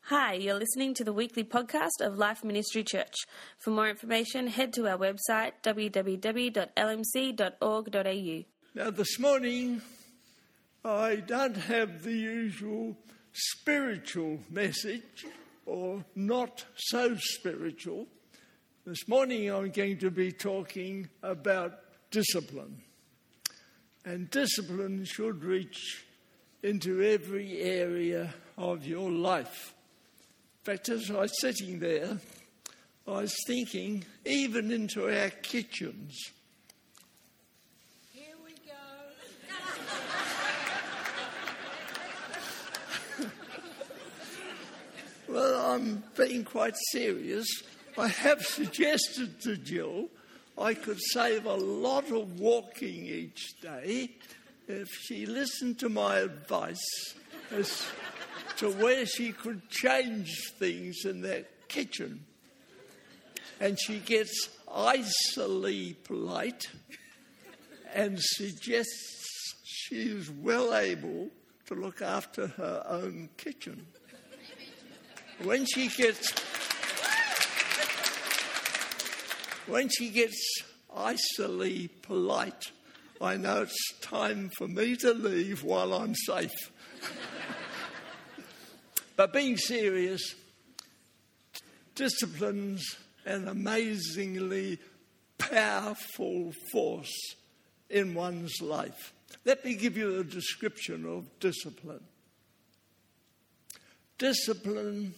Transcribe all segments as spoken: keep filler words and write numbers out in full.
Hi, you're listening to the weekly podcast of Life Ministry Church. For more information, head to our website, w w w dot l m c dot org dot a u. Now, this morning, I don't have the usual spiritual message, or not so spiritual. This morning, I'm going to be talking about discipline. And discipline should reach into every area of your life. In fact, as I was sitting there, I was thinking, even into our kitchens. Here we go. Well, I'm being quite serious. I have suggested to Jill I could save a lot of walking each day if she listened to my advice as to where she could change things in that kitchen. And she gets icily polite and suggests she is well able to look after her own kitchen. When she gets when she gets icily polite, I know it's time for me to leave while I'm safe. But being serious, discipline's an amazingly powerful force in one's life. Let me give you a description of discipline. Discipline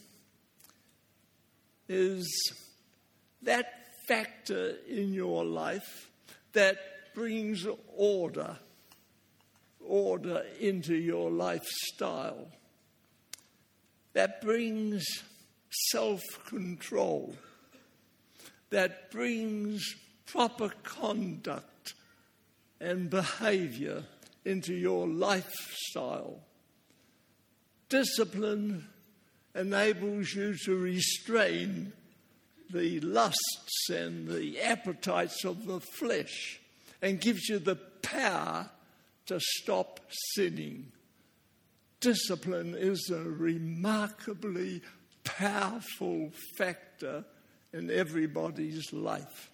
is that factor in your life that brings order, order into your lifestyle. That brings self-control, that brings proper conduct and behaviour into your lifestyle. Discipline enables you to restrain the lusts and the appetites of the flesh and gives you the power to stop sinning. Discipline is a remarkably powerful factor in everybody's life.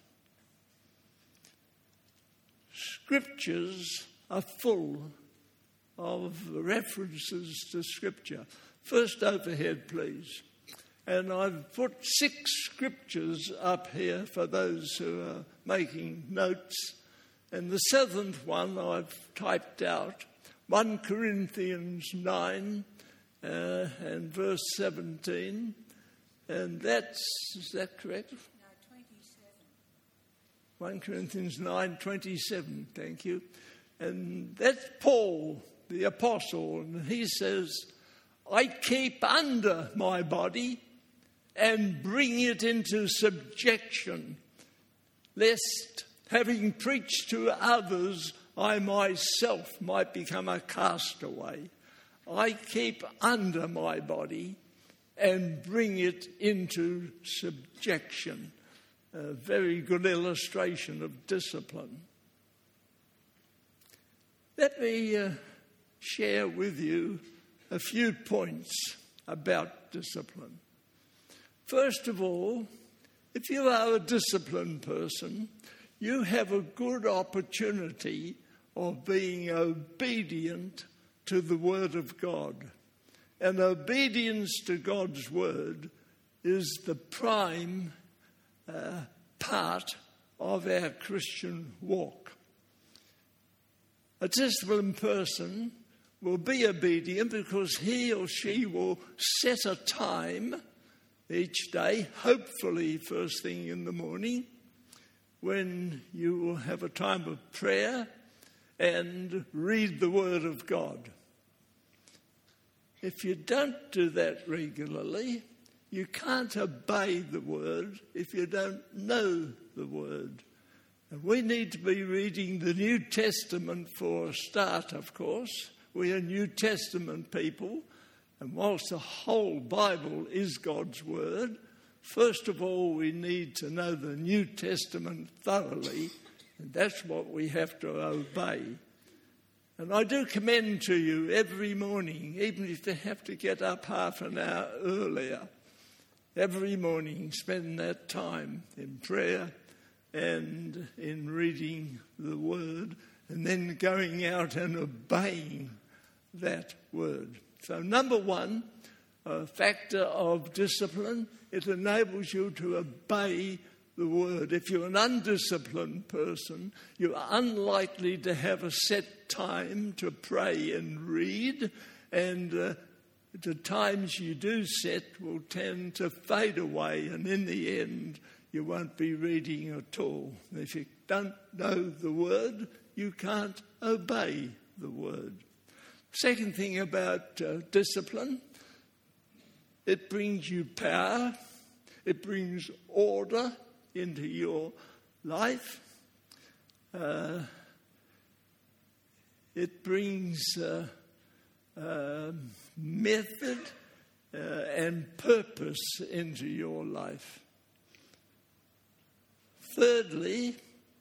Scriptures are full of references to Scripture. First overhead, please. And I've put six scriptures up here for those who are making notes. And the seventh one I've typed out. First Corinthians nine uh, and verse seventeen. And that's, is that correct? No, twenty-seven. First Corinthians nine, twenty-seven, thank you. And that's Paul, the apostle, and he says, I keep under my body and bring it into subjection, lest, having preached to others, I myself might become a castaway. I keep under my body and bring it into subjection. A very good illustration of discipline. Let me uh, share with you a few points about discipline. First of all, if you are a disciplined person, you have a good opportunity of being obedient to the Word of God. And obedience to God's Word is the prime uh, part of our Christian walk. A disciplined person will be obedient because he or she will set a time each day, hopefully first thing in the morning, when you will have a time of prayer and read the Word of God. If you don't do that regularly, you can't obey the Word if you don't know the Word. And we need to be reading the New Testament for a start, of course. We are New Testament people, and whilst the whole Bible is God's Word, first of all we need to know the New Testament thoroughly, and that's what we have to obey. And I do commend to you every morning, even if they have to get up half an hour earlier, every morning spend that time in prayer and in reading the Word, and then going out and obeying that Word. So number one, a factor of discipline, it enables you to obey the Word. If you're an undisciplined person, you're unlikely to have a set time to pray and read, and uh, the times you do set will tend to fade away, and in the end, you won't be reading at all. If you don't know the Word, you can't obey the Word. Second thing about uh, discipline, it brings you power, it brings order into your life. Uh, it brings uh, uh, method uh, and purpose into your life. Thirdly,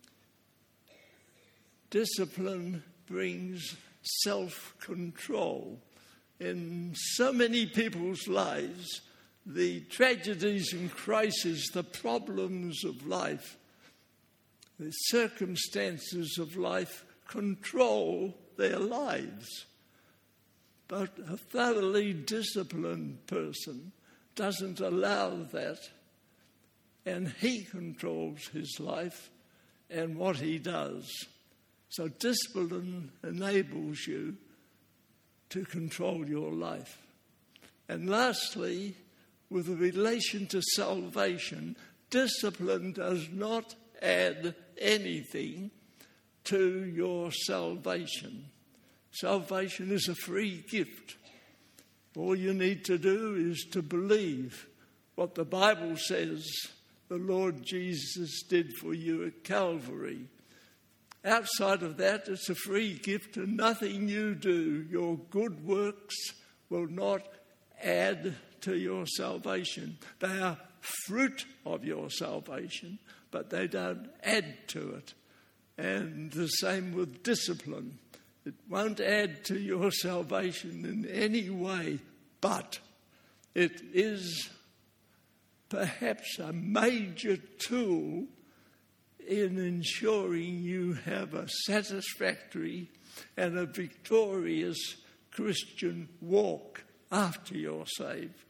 discipline brings self-control. In so many people's lives, the tragedies and crises, the problems of life, the circumstances of life control their lives. But a thoroughly disciplined person doesn't allow that, and he controls his life and what he does. So discipline enables you to control your life. And lastly, with relation to salvation, discipline does not add anything to your salvation. Salvation is a free gift. All you need to do is to believe what the Bible says the Lord Jesus did for you at Calvary. Outside of that, it's a free gift, and nothing you do, your good works, will not add to your salvation. They are fruit of your salvation, but they don't add to it. And the same with discipline. It won't add to your salvation in any way, but it is perhaps a major tool in ensuring you have a satisfactory and a victorious Christian walk after you're saved.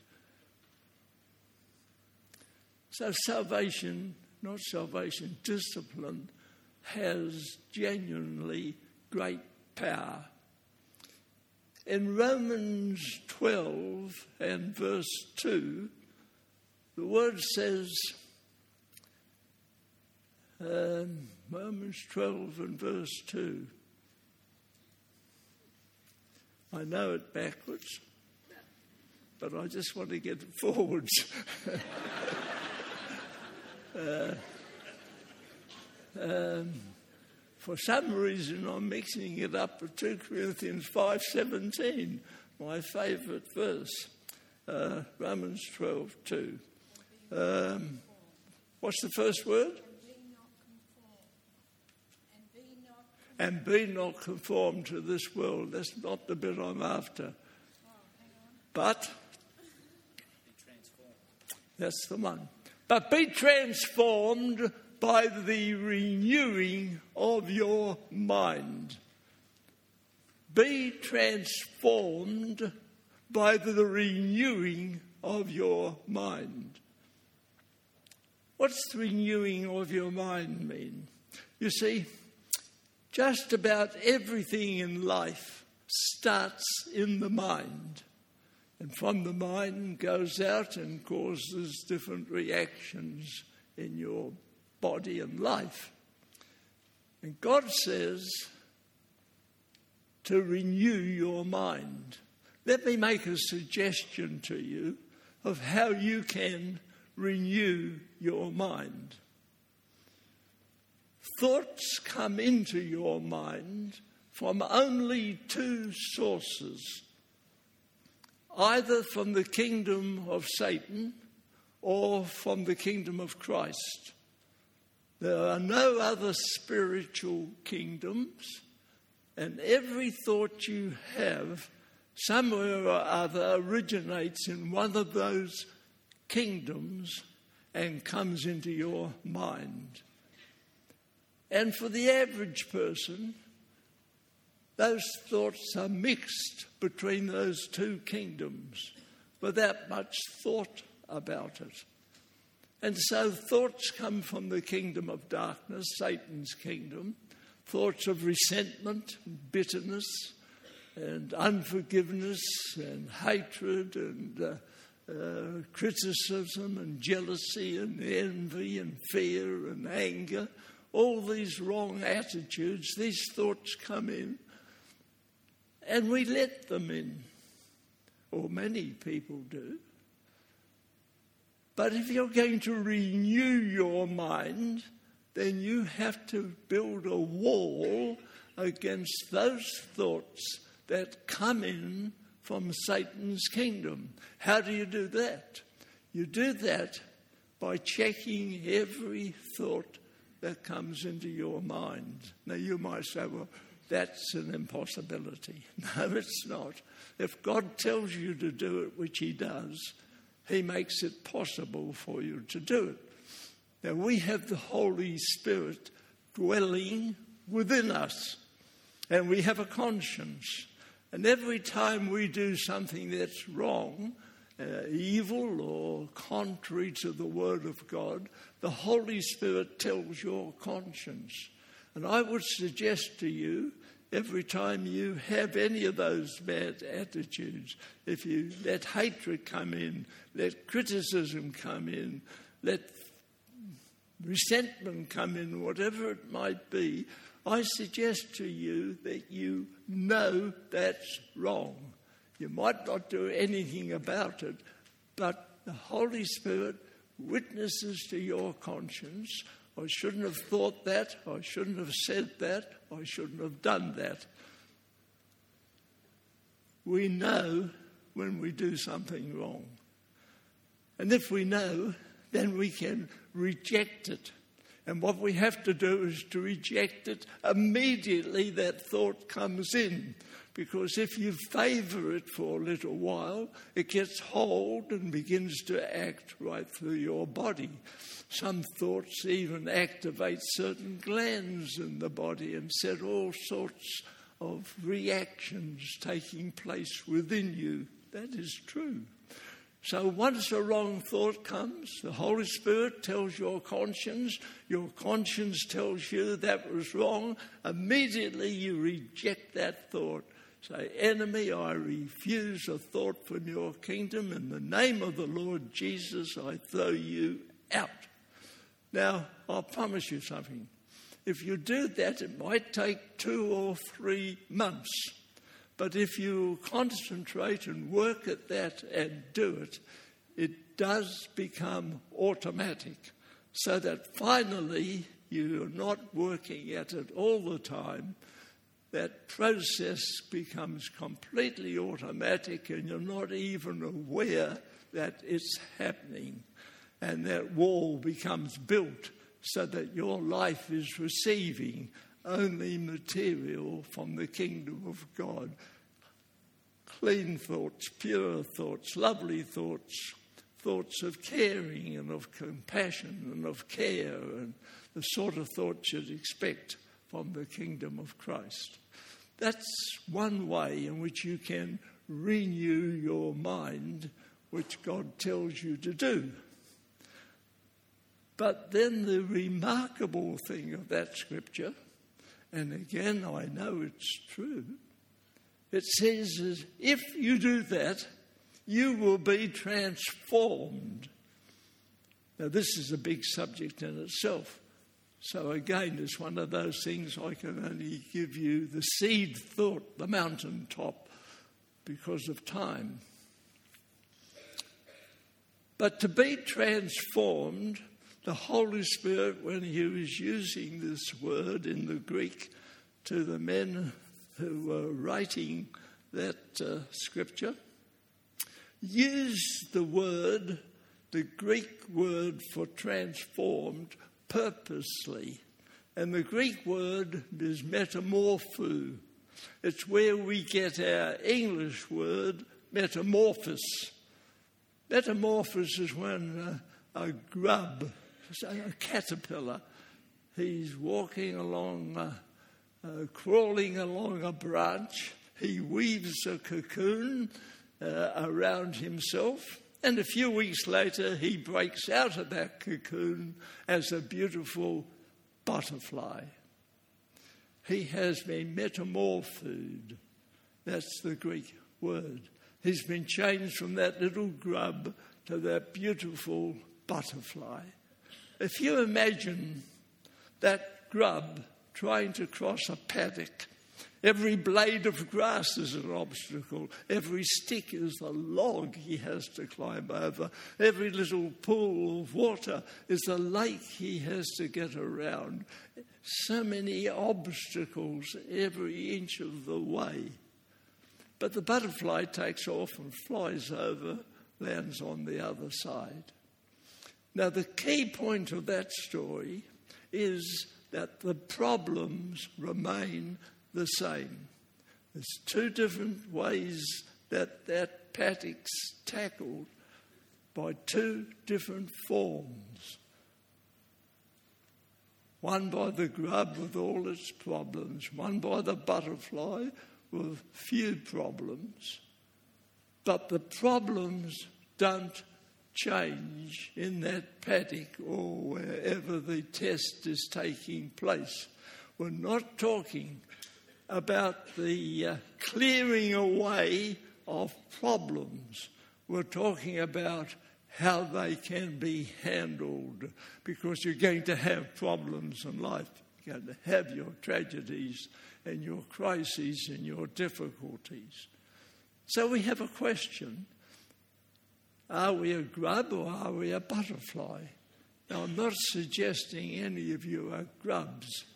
So salvation, not salvation, discipline has genuinely great power. In Romans twelve and verse two, the word says, um, Romans twelve and verse two. I know it backwards, but I just want to get it forwards. uh, um, for some reason, I'm mixing it up with two Corinthians five seventeen, my favourite verse, uh, Romans twelve two. Um, what's the first word? And be not conformed to this world. That's not the bit I'm after. But, that's the one. But be transformed by the renewing of your mind. Be transformed by the renewing of your mind. What's the renewing of your mind mean? You see, just about everything in life starts in the mind. And from the mind goes out and causes different reactions in your body and life. And God says to renew your mind. Let me make a suggestion to you of how you can renew your mind. Thoughts come into your mind from only two sources, either from the kingdom of Satan or from the kingdom of Christ. There are no other spiritual kingdoms. And every thought you have, somewhere or other, originates in one of those kingdoms and comes into your mind. And for the average person, those thoughts are mixed between those two kingdoms without much thought about it. And so thoughts come from the kingdom of darkness, Satan's kingdom, thoughts of resentment, and bitterness, and unforgiveness, and hatred, and uh, uh, criticism, and jealousy, and envy, and fear, and anger. All these wrong attitudes, these thoughts come in, and we let them in, or many people do. But if you're going to renew your mind, then you have to build a wall against those thoughts that come in from Satan's kingdom. How do you do that? You do that by checking every thought that comes into your mind. Now you might say, well, that's an impossibility. No, it's not. If God tells you to do it, which he does, he makes it possible for you to do it. Now, we have the Holy Spirit dwelling within us, and we have a conscience. And every time we do something that's wrong, uh, evil or contrary to the Word of God, the Holy Spirit tells your conscience. And I would suggest to you, every time you have any of those bad attitudes, if you let hatred come in, let criticism come in, let resentment come in, whatever it might be, I suggest to you that you know that's wrong. You might not do anything about it, but the Holy Spirit witnesses to your conscience. I shouldn't have thought that, I shouldn't have said that, I shouldn't have done that. We know when we do something wrong. And if we know, then we can reject it. And what we have to do is to reject it immediately that thought comes in. Because if you favour it for a little while, it gets hold and begins to act right through your body. Some thoughts even activate certain glands in the body and set all sorts of reactions taking place within you. That is true. So once a wrong thought comes, the Holy Spirit tells your conscience, your conscience tells you that was wrong, immediately you reject that thought. Say, enemy, I refuse a thought from your kingdom. In the name of the Lord Jesus, I throw you out. Now, I'll promise you something. If you do that, it might take two or three months. But if you concentrate and work at that and do it, it does become automatic. So that finally, you're not working at it all the time. That process becomes completely automatic and you're not even aware that it's happening. And that wall becomes built so that your life is receiving only material from the kingdom of God. Clean thoughts, pure thoughts, lovely thoughts, thoughts of caring and of compassion and of care and the sort of thoughts you'd expect from the kingdom of Christ. That's one way in which you can renew your mind, which God tells you to do. But then the remarkable thing of that scripture, and again I know it's true, it says is if you do that, you will be transformed. Now this is a big subject in itself. So again, it's one of those things I can only give you the seed thought, the mountaintop, because of time. But to be transformed, the Holy Spirit, when he was using this word in the Greek to the men who were writing that uh, scripture, used the word, the Greek word for transformed, purposely. And the Greek word is metamorpho. It's where we get our English word metamorphosis. Metamorphosis is when uh, a grub, a caterpillar, he's walking along, uh, uh, crawling along a branch. He weaves a cocoon uh, around himself, and a few weeks later he breaks out of that cocoon as a beautiful butterfly. He has been metamorphosed. That's the Greek word. He's been changed from that little grub to that beautiful butterfly. If you imagine that grub trying to cross a paddock, every blade of grass is an obstacle. Every stick is a log he has to climb over. Every little pool of water is a lake he has to get around. So many obstacles every inch of the way. But the butterfly takes off and flies over, lands on the other side. Now, the key point of that story is that the problems remain the same. There's two different ways that that paddock's tackled by two different forms. One by the grub with all its problems, one by the butterfly with few problems. But the problems don't change in that paddock or wherever the test is taking place. We're not talking about the uh, clearing away of problems. We're talking about how they can be handled, because you're going to have problems in life. You're going to have your tragedies and your crises and your difficulties. So we have a question. Are we a grub or are we a butterfly? Now, I'm not suggesting any of you are grubs.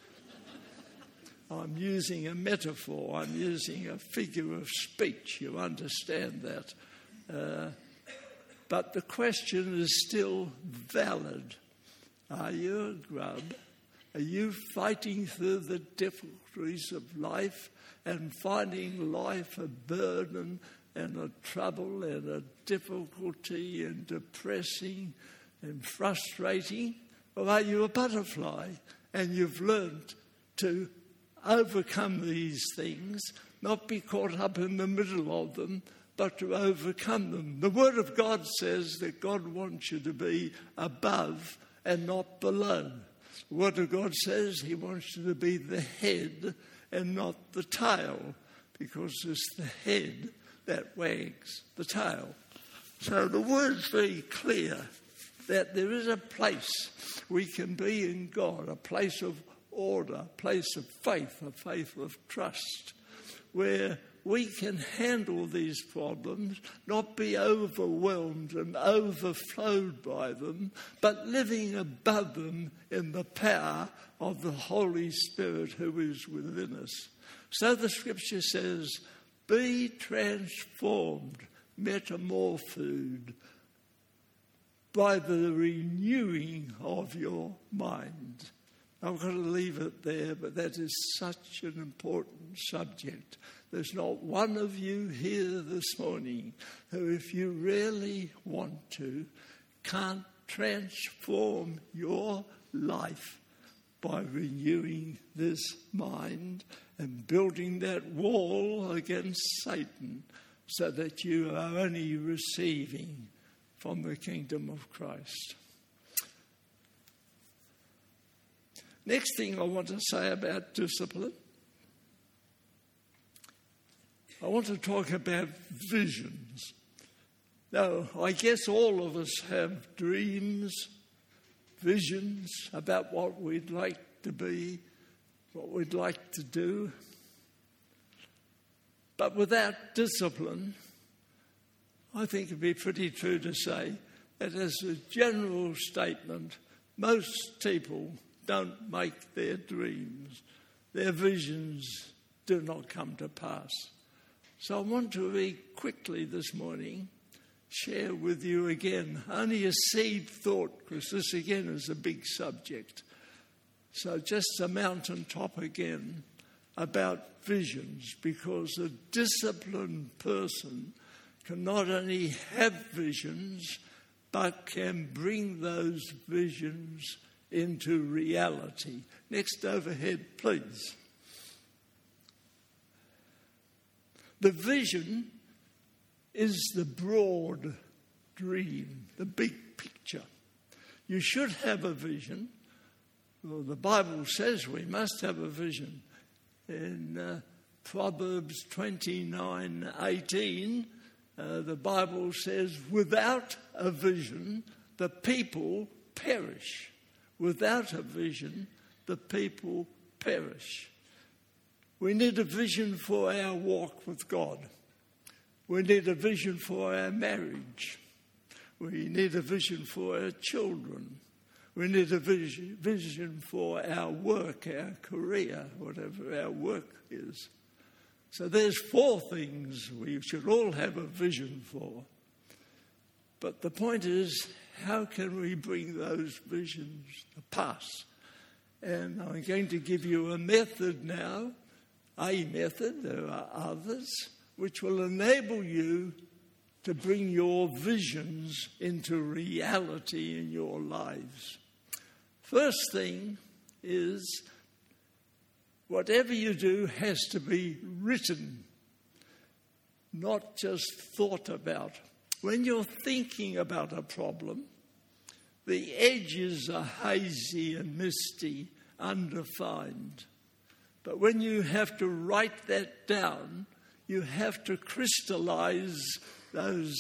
I'm using a metaphor. I'm using a figure of speech. You understand that. Uh, but the question is still valid. Are you a grub? Are you fighting through the difficulties of life and finding life a burden and a trouble and a difficulty and depressing and frustrating? Or are you a butterfly and you've learned to overcome these things, not be caught up in the middle of them, but to overcome them? The Word of God says that God wants you to be above and not below. The Word of God says He wants you to be the head and not the tail, because it's the head that wags the tail. So the Word's very clear that there is a place we can be in God, a place of order, a place of faith, a faith of trust, where we can handle these problems, not be overwhelmed and overflowed by them, but living above them in the power of the Holy Spirit who is within us. So the Scripture says, be transformed, metamorphosed by the renewing of your mind. I've got to leave it there, but that is such an important subject. There's not one of you here this morning who, if you really want to, can't transform your life by renewing this mind and building that wall against Satan so that you are only receiving from the kingdom of Christ. Next thing I want to say about discipline, I want to talk about visions. Now, I guess all of us have dreams, visions about what we'd like to be, what we'd like to do. But without discipline, I think it'd be pretty true to say that as a general statement, most people don't make their dreams. Their visions do not come to pass. So I want to very quickly this morning share with you again only a seed thought, because this again is a big subject. So just a mountaintop again, about visions, because a disciplined person can not only have visions, but can bring those visions into reality. Next overhead, please. The vision is the broad dream, the big picture. You should have a vision. Well, the Bible says we must have a vision. In uh, Proverbs twenty-nine eighteen, uh, the Bible says, without a vision, the people perish. Without a vision, the people perish. We need a vision for our walk with God. We need a vision for our marriage. We need a vision for our children. We need a vision, vision for our work, our career, whatever our work is. So there's four things we should all have a vision for. But the point is, how can we bring those visions to pass? And I'm going to give you a method now, a method, there are others, which will enable you to bring your visions into reality in your lives. First thing is, whatever you do has to be written, not just thought about. When you're thinking about a problem, the edges are hazy and misty, undefined. But when you have to write that down, you have to crystallize those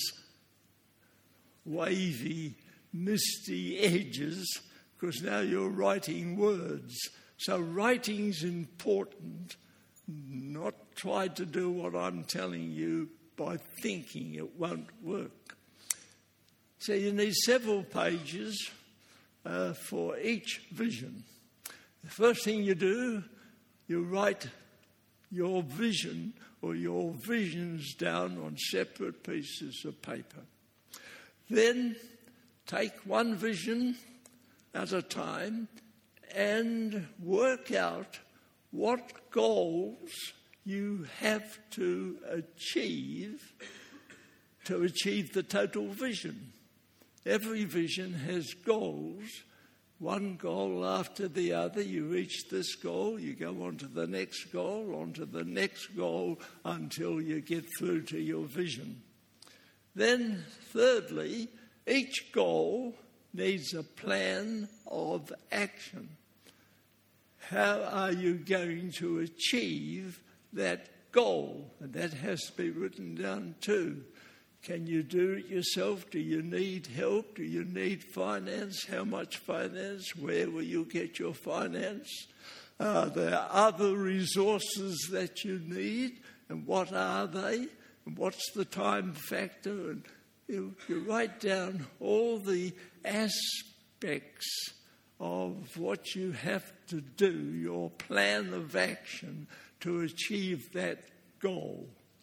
wavy, misty edges, because now you're writing words. So writing's important. Not try to do what I'm telling you by thinking. It won't work. So you need several pages uh, for each vision. The first thing you do, you write your vision or your visions down on separate pieces of paper. Then take one vision at a time and work out what goals you have to achieve to achieve the total vision. Every vision has goals, one goal after the other. You reach this goal, you go on to the next goal, on to the next goal, until you get through to your vision. Then, thirdly, each goal needs a plan of action. How are you going to achieve that goal? And that has to be written down too. Can you do it yourself? Do you need help? Do you need finance? How much finance? Where will you get your finance? Are there other resources that you need? And what are they? And what's the time factor? And you, you write down all the aspects of what you have to do, your plan of action to achieve that goal.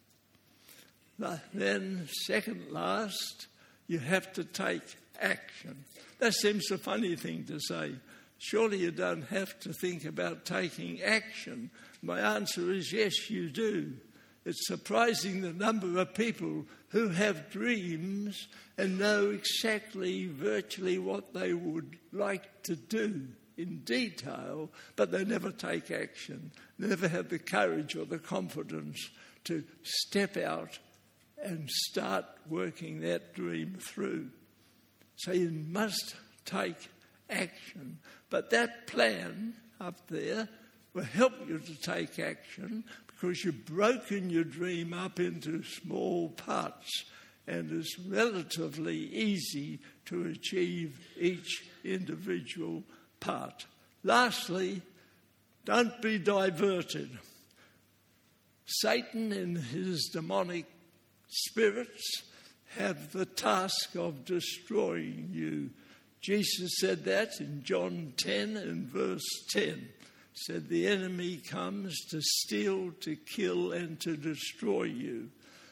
Then, second last, you have to take action. That seems a funny thing to say. Surely you don't have to think about taking action. My answer is yes, you do. It's surprising the number of people who have dreams and know exactly, virtually what they would like to do in detail, but they never take action, never have the courage or the confidence to step out and start working that dream through. So you must take action. But that plan up there will help you to take action because you've broken your dream up into small parts, and it's relatively easy to achieve each individual part. Lastly, don't be diverted. Satan and his demonic spirits have the task of destroying you. Jesus said that in John ten and verse ten. He said, the enemy comes to steal, to kill, and to destroy you.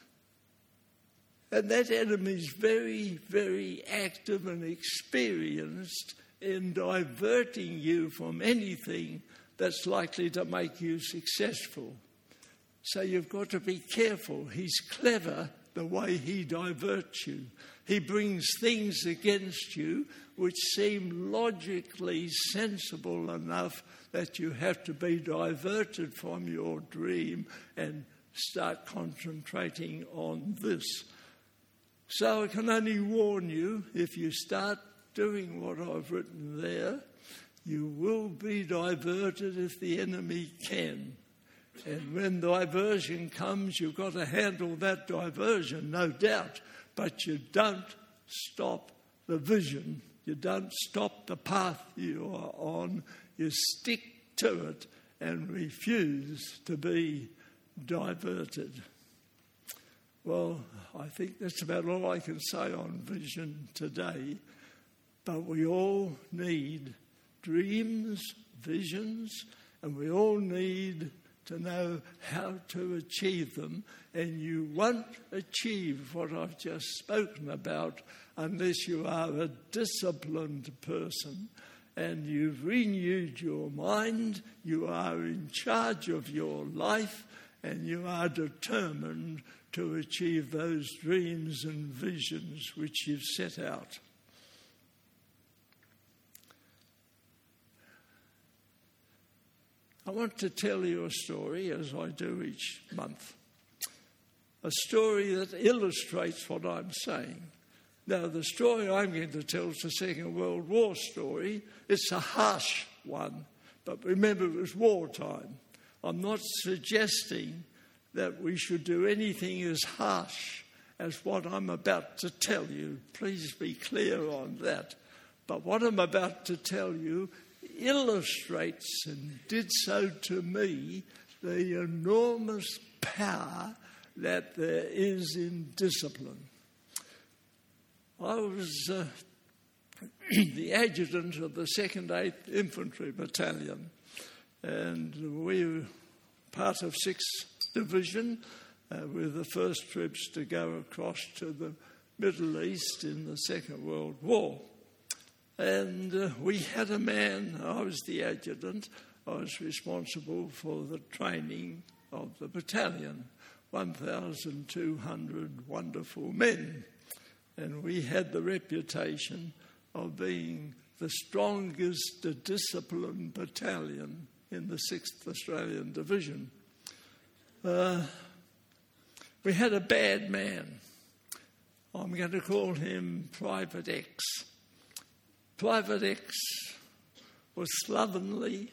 And that enemy is very, very active and experienced in diverting you from anything that's likely to make you successful. So you've got to be careful. He's clever the way he diverts you. He brings things against you which seem logically sensible enough that you have to be diverted from your dream and start concentrating on this. So I can only warn you, if you start doing what I've written there, you will be diverted if the enemy can. And when diversion comes, you've got to handle that diversion, no doubt. But you don't stop the vision. You don't stop the path you are on. You stick to it and refuse to be diverted. Well, I think that's about all I can say on vision today. But we all need dreams, visions, and we all need to know how to achieve them. And you won't achieve what I've just spoken about unless you are a disciplined person and you've renewed your mind, you are in charge of your life, and you are determined to achieve those dreams and visions which you've set out. I want to tell you a story, as I do each month. A story that illustrates what I'm saying. Now, the story I'm going to tell is the Second World War story. It's a harsh one, but remember it was wartime. I'm not suggesting that we should do anything as harsh as what I'm about to tell you. Please be clear on that. But what I'm about to tell you illustrates, and did so to me, the enormous power that there is in discipline. I was uh, the adjutant of the second eighth Infantry Battalion, and we were part of sixth Division. Uh, we were the first troops to go across to the Middle East in the Second World War. And uh, we had a man, I was the adjutant, I was responsible for the training of the battalion, one thousand two hundred wonderful men. And we had the reputation of being the strongest disciplined battalion in the sixth Australian Division. Uh, we had a bad man. I'm going to call him Private X. Private X was slovenly,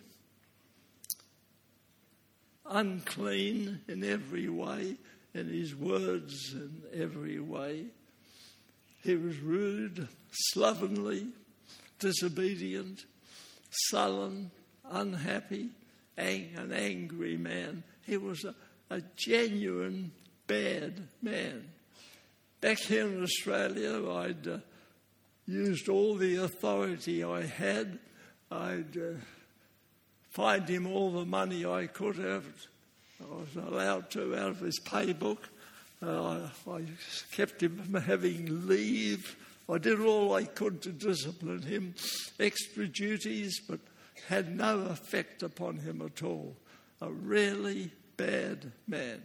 unclean in every way, in his words in every way. He was rude, slovenly, disobedient, sullen, unhappy, ang- an angry man. He was a, a genuine bad man. Back here in Australia, I'd uh, used all the authority I had. I'd uh, fined him all the money I could have. I was allowed to out of his pay book. Uh, I kept him from having leave. I did all I could to discipline him, extra duties, but had no effect upon him at all. A really bad man.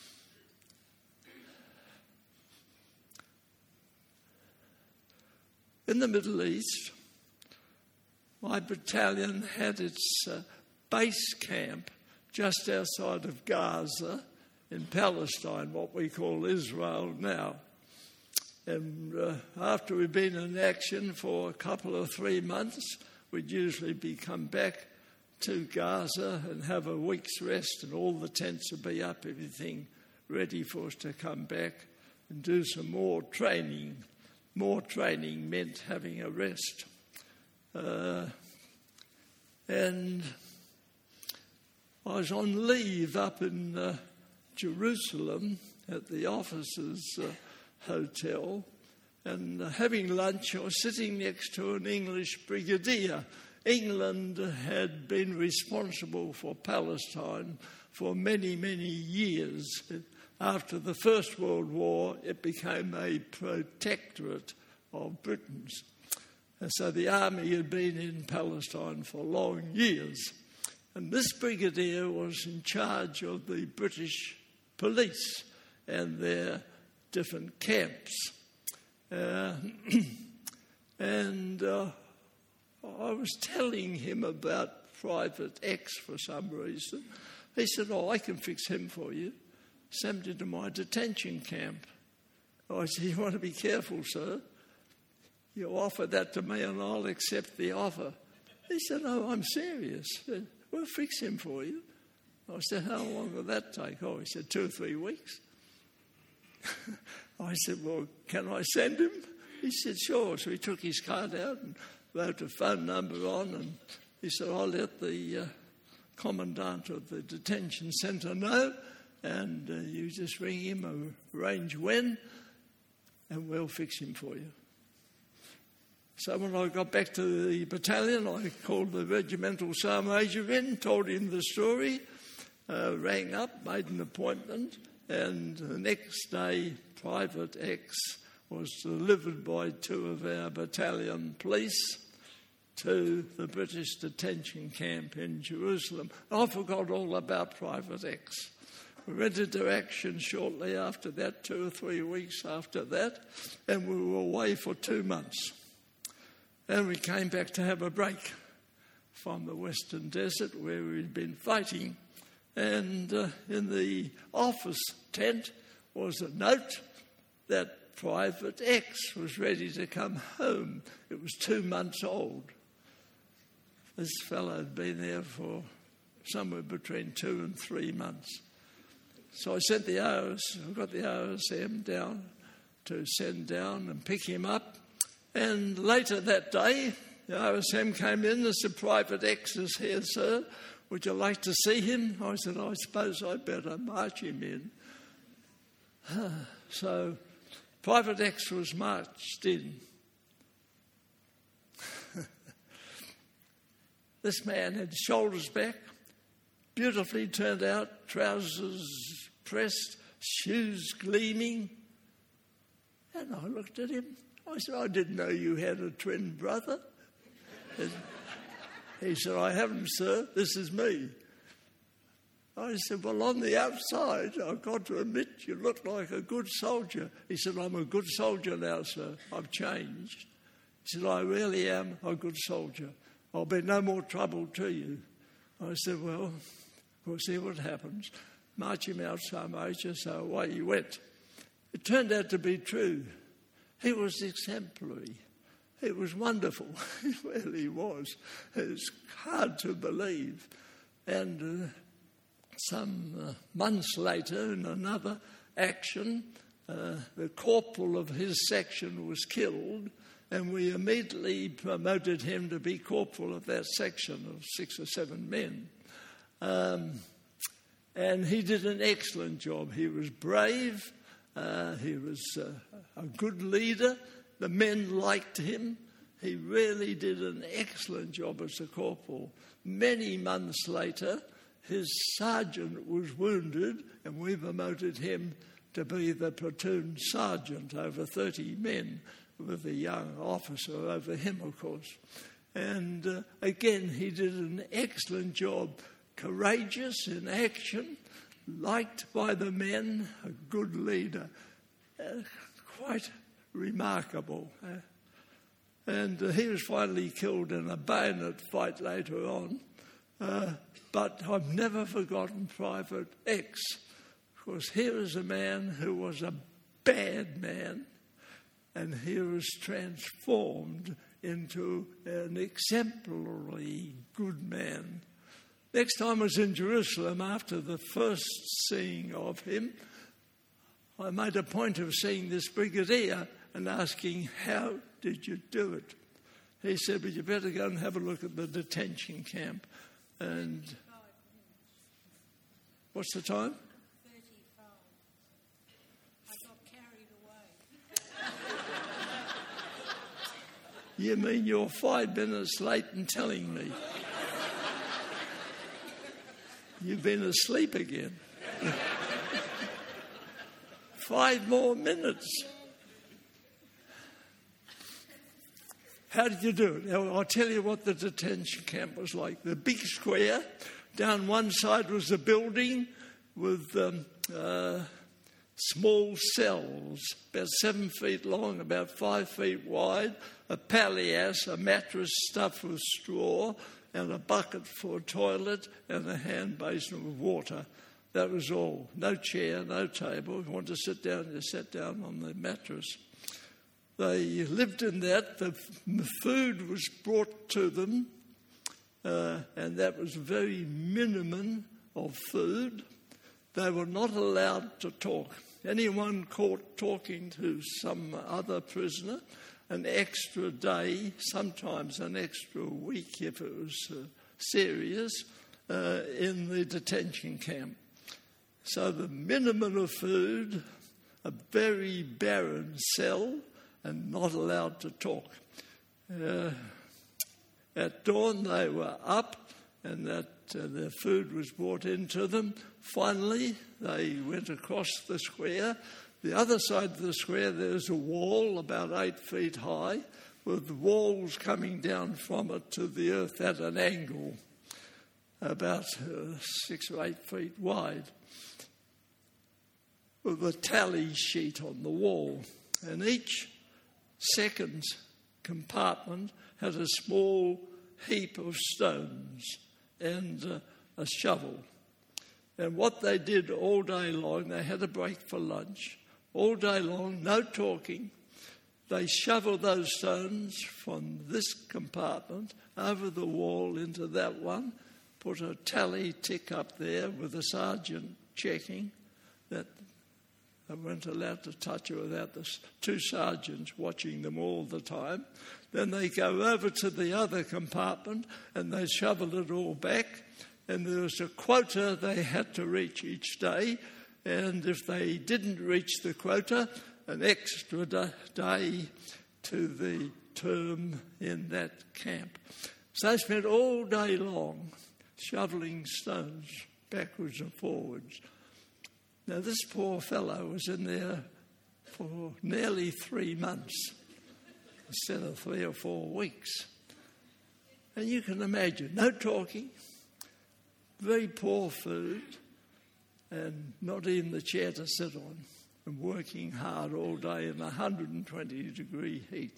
In the Middle East, my battalion had its uh, base camp just outside of Gaza in Palestine, what we call Israel now. And uh, after we'd been in action for a couple of three months, we'd usually be come back to Gaza and have a week's rest, and all the tents would be up, everything ready for us to come back and do some more training. More training meant having a rest. Uh, and I was on leave up in uh, Jerusalem at the officers' uh, hotel, and uh, having lunch, I was sitting next to an English brigadier. England had been responsible for Palestine for many, many years. After the First World War, it became a protectorate of Britain's. And so the army had been in Palestine for long years. And this brigadier was in charge of the British police and their different camps. Uh, and uh, I was telling him about Private X for some reason. He said, oh, I can fix him for you. Sent him to my detention camp. I said, you want to be careful, sir. You offer that to me and I'll accept the offer. He said, no, I'm serious. We'll fix him for you. I said, how long will that take? Oh, he said, two or three weeks. I said, well, can I send him? He said, sure. So he took his card out and wrote a phone number on, and he said, I'll let the uh, commandant of the detention centre know, and uh, you just ring him, arrange when, and we'll fix him for you. So when I got back to the battalion, I called the regimental sergeant major in, told him the story, uh, rang up, made an appointment, and the next day, Private X was delivered by two of our battalion police to the British detention camp in Jerusalem. I forgot all about Private X. We went into action shortly after that, two or three weeks after that, and we were away for two months. And we came back to have a break from the Western Desert where we'd been fighting. And uh, in the office tent was a note that Private X was ready to come home. It was two months old. This fellow had been there for somewhere between two and three months. So I sent the O S, I got the O S M down to send down and pick him up. And later that day, the O S M came in and said, Private X is here, sir. Would you like to see him? I said, I suppose I'd better march him in. So Private X was marched in. This man had shoulders back, beautifully turned out, trousers pressed, shoes gleaming. And I looked at him. I said, I didn't know you had a twin brother. And he said, I haven't, sir. This is me. I said, well, on the outside, I've got to admit, you look like a good soldier. He said, I'm a good soldier now, sir. I've changed. He said, I really am a good soldier. I'll be no more trouble to you. I said, well, we'll see what happens. March him out, Sergeant Major. So away he went. It turned out to be true. He was exemplary. It was wonderful. It really was. It's hard to believe. And uh, some uh, months later, in another action, uh, the corporal of his section was killed, and we immediately promoted him to be corporal of that section of six or seven men. Um, and he did an excellent job. He was brave. Uh, he was uh, a good leader. The men liked him. He really did an excellent job as a corporal. Many months later, his sergeant was wounded, and we promoted him to be the platoon sergeant over thirty men, with a young officer over him, of course. And uh, again, he did an excellent job, courageous in action, liked by the men, a good leader, uh, quite remarkable. Uh, and uh, he was finally killed in a bayonet fight later on. Uh, but I've never forgotten Private X, because here is a man who was a bad man, and he was transformed into an exemplary good man. Next time I was in Jerusalem, after the first seeing of him, I made a point of seeing this brigadier and asking, how did you do it? He said, well, you better go and have a look at the detention camp. And what's the time? thirty-five. I got carried away. You mean you're five minutes late in telling me? You've been asleep again. Five more minutes. How did you do it? I'll tell you what the detention camp was like. The big square, Down one side was a building with um, uh, small cells, about seven feet long, about five feet wide, a palliasse, a mattress stuffed with straw, and a bucket for a toilet, and a hand basin with water. That was all. No chair, no table. If you want to sit down, you sat down on the mattress. They lived in that. The food was brought to them, uh, and that was very minimum of food. They were not allowed to talk. Anyone caught talking to some other prisoner, an extra day, sometimes an extra week if it was uh, serious, uh, in the detention camp. So the minimum of food, a very barren cell, and not allowed to talk. Uh, at dawn they were up, and that uh, their food was brought into them. Finally, they went across the square. The other side of the square, there's a wall about eight feet high, with walls coming down from it to the earth at an angle, about uh, six or eight feet wide, with a tally sheet on the wall. And each second compartment had a small heap of stones and uh, a shovel. And what they did all day long, they had a break for lunch. All day long, no talking. They shoveled those stones from this compartment over the wall into that one, put a tally tick up there with a sergeant checking that they weren't allowed to touch it without the two sergeants watching them all the time. Then they go over to the other compartment and they shovel it all back. And there was a quota they had to reach each day. And if they didn't reach the quota, an extra day to the term in that camp. So they spent all day long shoveling stones backwards and forwards. Now, this poor fellow was in there for nearly three months instead of three or four weeks. And you can imagine, no talking, very poor food, and not even the chair to sit on, and working hard all day in one hundred twenty degree heat.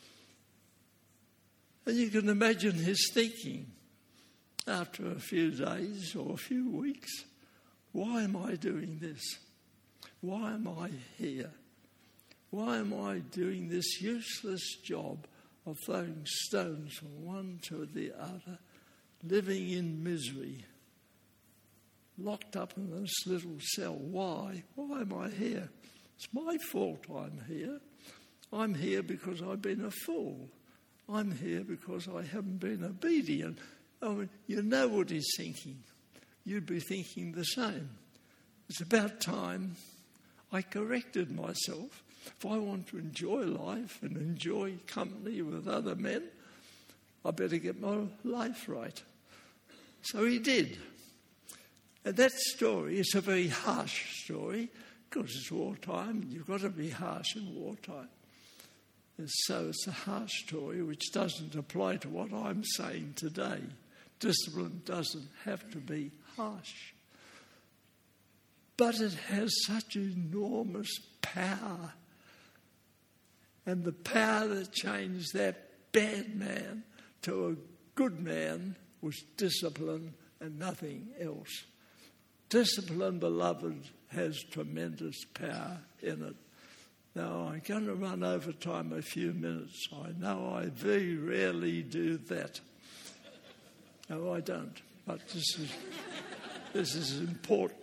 And you can imagine his thinking after a few days or a few weeks, why am I doing this? Why am I here? Why am I doing this useless job of throwing stones from one to the other, living in misery, locked up in this little cell? Why? Why am I here? It's my fault I'm here. I'm here because I've been a fool. I'm here because I haven't been obedient. I mean, you know what he's thinking. You'd be thinking the same. It's about time I corrected myself. If I want to enjoy life and enjoy company with other men, I better get my life right. So he did. And that story is a very harsh story because it's wartime and you've got to be harsh in wartime. And so it's a harsh story which doesn't apply to what I'm saying today. Discipline doesn't have to be harsh. But it has such enormous power. And the power that changed that bad man to a good man was discipline and nothing else. Discipline, beloved, has tremendous power in it. Now, I'm going to run over time a few minutes. I know I very rarely do that. No, I don't. But this is, this is important.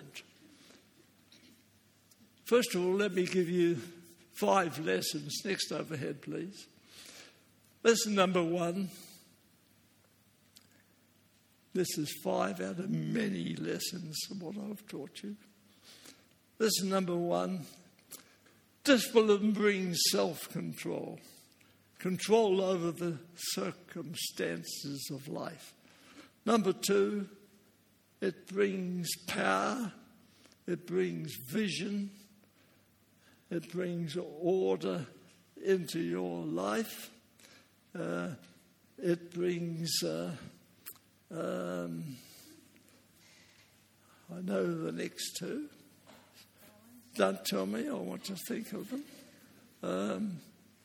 First of all, let me give you five lessons. Next overhead, please. Lesson number one. This is five out of many lessons of what I've taught you. Lesson number one. Discipline brings self-control. Control over the circumstances of life. Number two, it brings power. It brings vision. It brings order into your life. Uh, it brings uh, um, I know the next two. Don't tell me, I want to think of them. Um,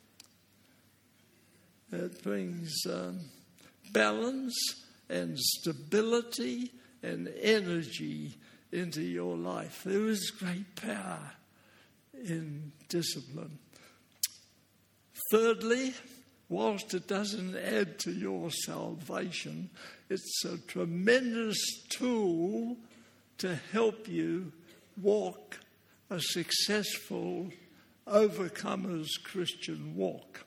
it brings um, balance and stability and energy into your life. There is great power in discipline. Thirdly, whilst it doesn't add to your salvation, it's a tremendous tool to help you walk a successful overcomer's Christian walk.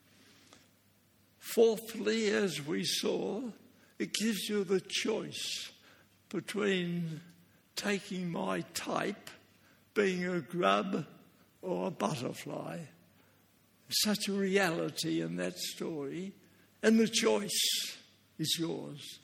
Fourthly, as we saw, it gives you the choice between taking my type, being a grub or a butterfly. Such a reality in that story, and the choice is yours.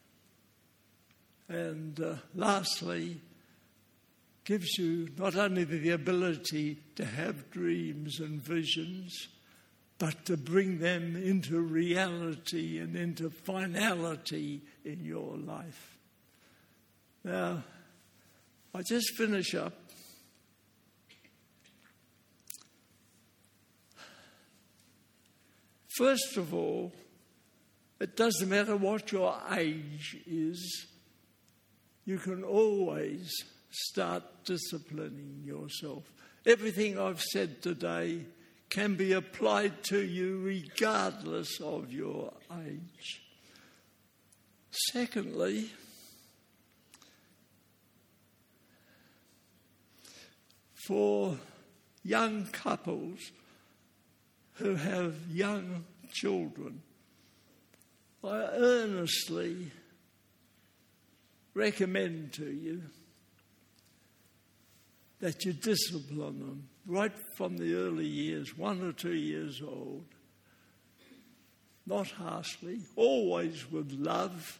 And uh, lastly, gives you not only the ability to have dreams and visions, but to bring them into reality and into finality in your life. Now, I just finish up. First of all, it doesn't matter what your age is, you can always start disciplining yourself. Everything I've said today can be applied to you regardless of your age. Secondly, for young couples who have young children, I earnestly recommend to you that you discipline them right from the early years, one or two years old. Not harshly, always with love,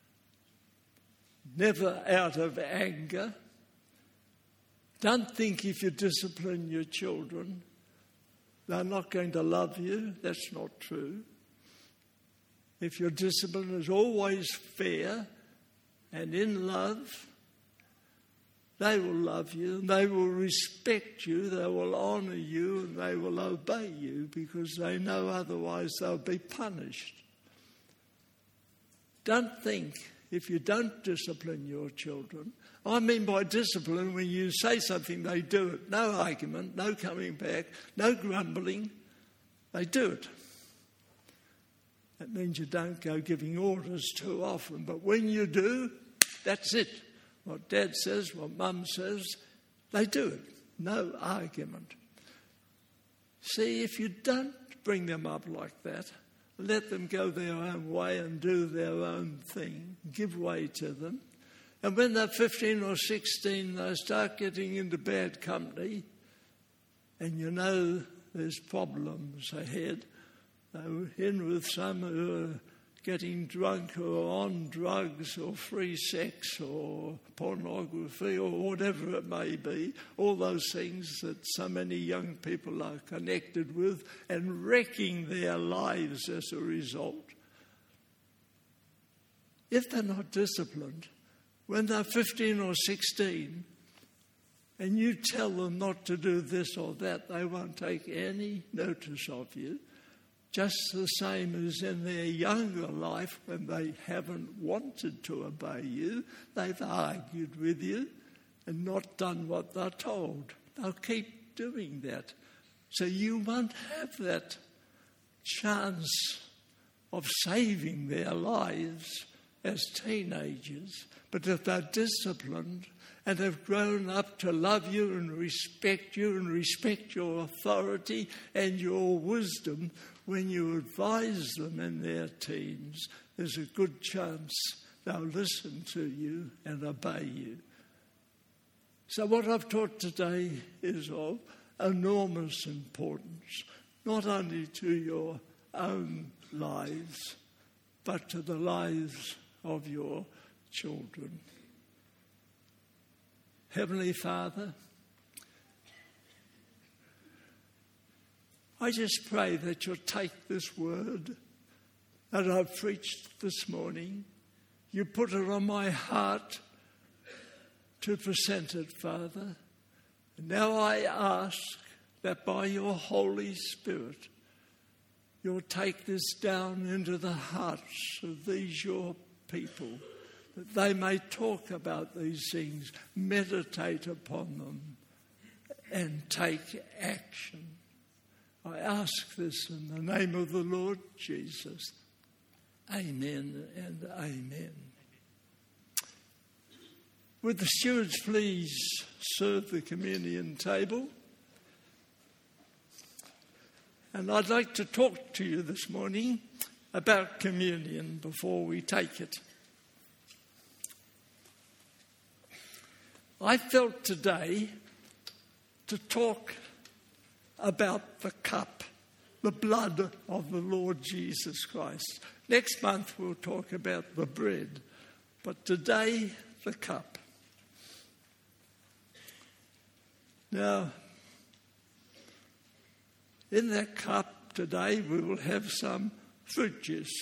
never out of anger. Don't think if you discipline your children, they're not going to love you. That's not true. If your discipline is always fair and in love, they will love you, and they will respect you, they will honour you, and they will obey you because they know otherwise they'll be punished. Don't think if you don't discipline your children. I mean by discipline, when you say something, they do it. No argument, no coming back, no grumbling. They do it. That means you don't go giving orders too often. But when you do, that's it. What Dad says, what Mum says, they do it. No argument. See, if you don't bring them up like that, let them go their own way and do their own thing, give way to them. And when they're fifteen or sixteen, they start getting into bad company, and you know there's problems ahead. They're in with some who are getting drunk or on drugs or free sex or pornography or whatever it may be, all those things that so many young people are connected with and wrecking their lives as a result. If they're not disciplined, when they're fifteen or sixteen, and you tell them not to do this or that, they won't take any notice of you. Just the same as in their younger life when they haven't wanted to obey you, they've argued with you and not done what they're told. They'll keep doing that. So you won't have that chance of saving their lives as teenagers. But if they're disciplined and have grown up to love you and respect you and respect your authority and your wisdom, when you advise them in their teens, there's a good chance they'll listen to you and obey you. So what I've taught today is of enormous importance, not only to your own lives, but to the lives of your children. Heavenly Father, I just pray that you'll take this word that I've preached this morning, you put it on my heart, to present it, Father. And now I ask that by your Holy Spirit, you'll take this down into the hearts of these your people, that they may talk about these things, meditate upon them, and take action. I ask this in the name of the Lord Jesus. Amen and amen. Would the stewards please serve the communion table? And I'd like to talk to you this morning about communion before we take it. I felt today to talk about the cup, the blood of the Lord Jesus Christ. Next month we'll talk about the bread, but today the cup. Now, in that cup today we will have some fruit juice.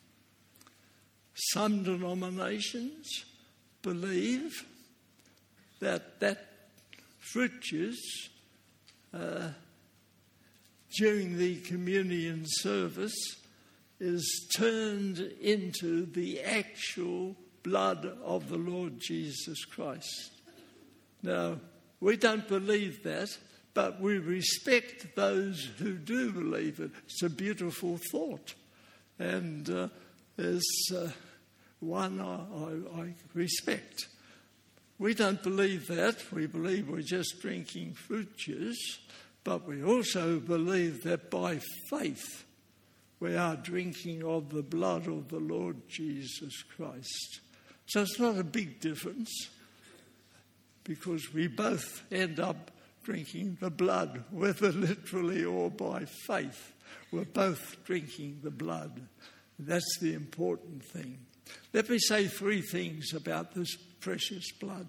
Some denominations believe that that fruit juice uh, during the communion service is turned into the actual blood of the Lord Jesus Christ. Now, we don't believe that, but we respect those who do believe it. It's a beautiful thought. And uh, there's uh, one I, I, I respect. We don't believe that. We believe we're just drinking fruit juice, but we also believe that by faith we are drinking of the blood of the Lord Jesus Christ. So it's not a big difference, because we both end up drinking the blood, whether literally or by faith. We're both drinking the blood. That's the important thing. Let me say three things about this precious blood.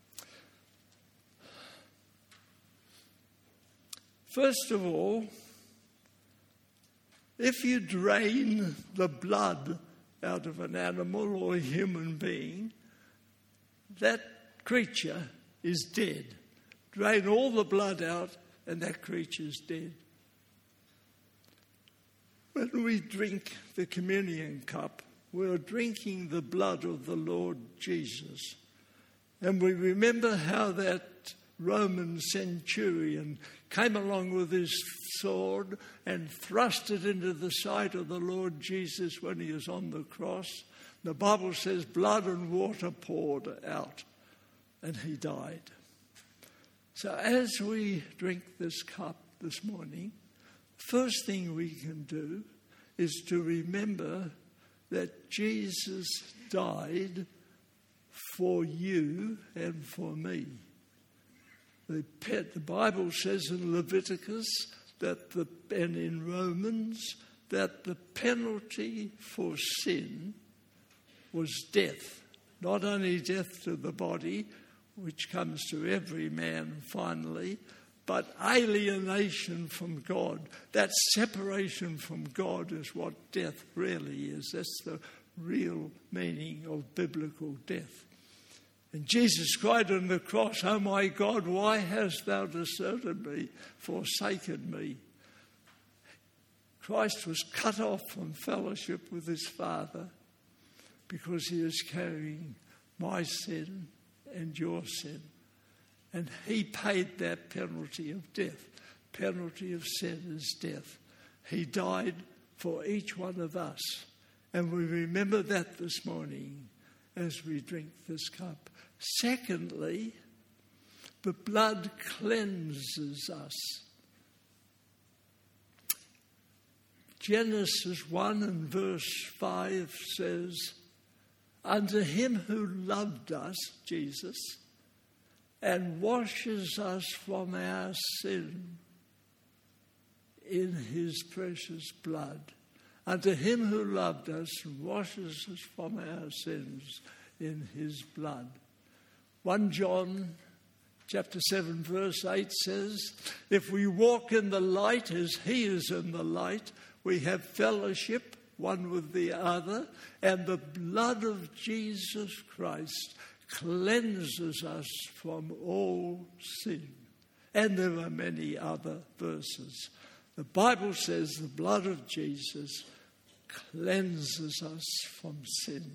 First of all, if you drain the blood out of an animal or a human being, that creature is dead. Drain all the blood out and that creature's dead. When we drink the communion cup, we're drinking the blood of the Lord Jesus. And we remember how that Roman centurion came along with his sword and thrust it into the side of the Lord Jesus when he was on the cross. The Bible says blood and water poured out, and he died. So as we drink this cup this morning, first thing we can do is to remember that Jesus died for you and for me. The, the Bible says in Leviticus that the, and in Romans that the penalty for sin was death. Not only death to the body, which comes to every man finally, but alienation from God. That separation from God is what death really is. That's the real meaning of biblical death. And Jesus cried on the cross, "Oh my God, why hast thou deserted me, forsaken me?" Christ was cut off from fellowship with his Father because he was carrying my sin and your sin. And he paid that penalty of death. Penalty of sin is death. He died for each one of us. And we remember that this morning as we drink this cup. Secondly, the blood cleanses us. Genesis one and verse five says, "Unto him who loved us," Jesus, "and washes us from our sin in his precious blood." Unto him who loved us and washes us from our sins in his blood. First John chapter seven verse eight says, "If we walk in the light as he is in the light, we have fellowship one with the other, and the blood of Jesus Christ cleanses us from all sin. And there are many other verses. The Bible says the blood of Jesus cleanses us from sin.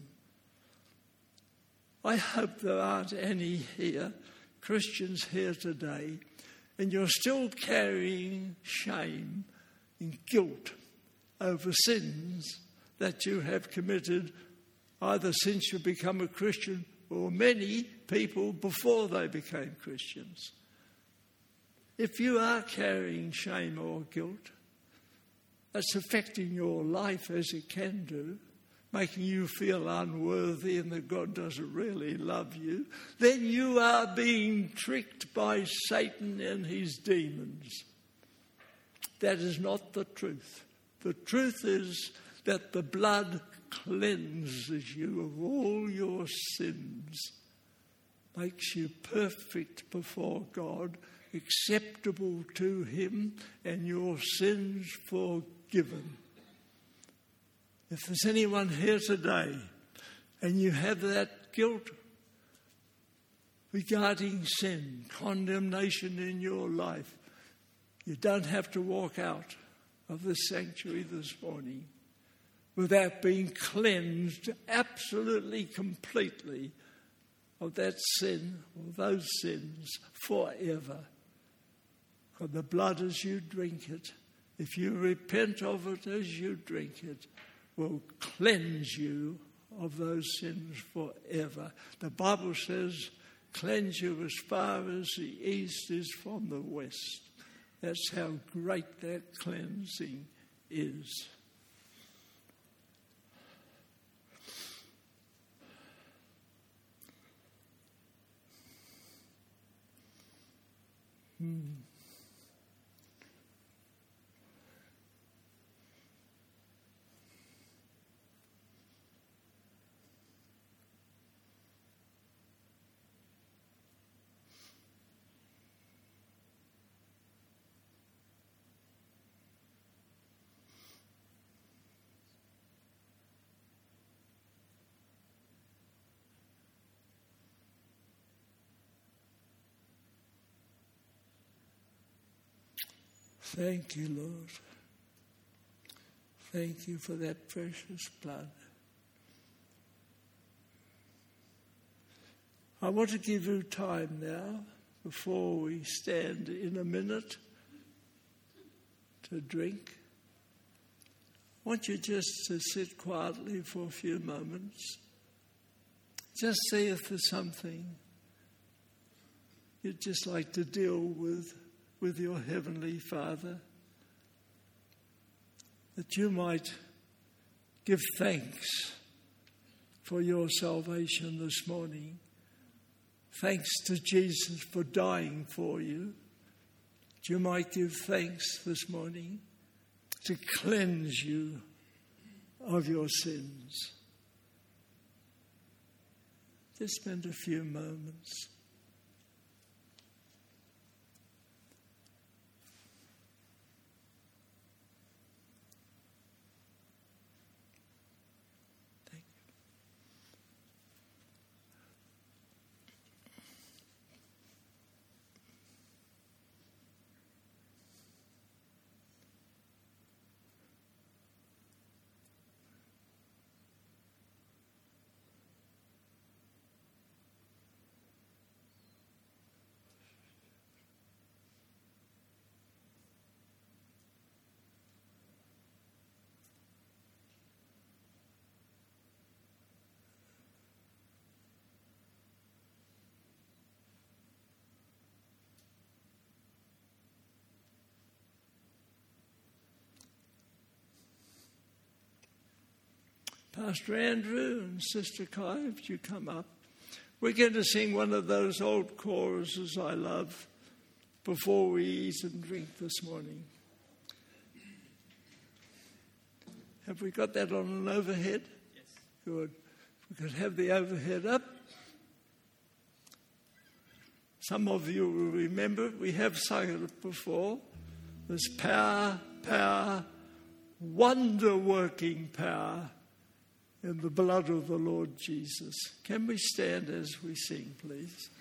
I hope there aren't any here, Christians here today, and you're still carrying shame and guilt over sins that you have committed either since you become a Christian or many people before they became Christians. If you are carrying shame or guilt, that's affecting your life as it can do, making you feel unworthy and that God doesn't really love you, then you are being tricked by Satan and his demons. That is not the truth. The truth is that the blood cleanses you of all your sins, makes you perfect before God, acceptable to him, and your sins forgiven. If there's anyone here today and you have that guilt regarding sin, condemnation in your life, you don't have to walk out of the sanctuary this morning without being cleansed absolutely, completely of that sin or those sins forever. For the blood as you drink it, if you repent of it as you drink it, will cleanse you of those sins forever. The Bible says, cleanse you as far as the east is from the west. That's how great that cleansing is. Hmm. Thank you, Lord. Thank you for that precious blood. I want to give you time now, before we stand in a minute to drink. I want you just to sit quietly for a few moments. Just see if there's something you'd just like to deal with with your Heavenly Father, that you might give thanks for your salvation this morning. Thanks to Jesus for dying for you. That you might give thanks this morning to cleanse you of your sins. Just spend a few moments. Pastor Andrew and Sister Kai, if you come up. We're going to sing one of those old choruses I love before we eat and drink this morning. Have we got that on an overhead? Yes. Good. We could have the overhead up. Some of you will remember, we have sung it before. There's power, power, wonder-working power in the blood of the Lord Jesus. Can we stand as we sing, please?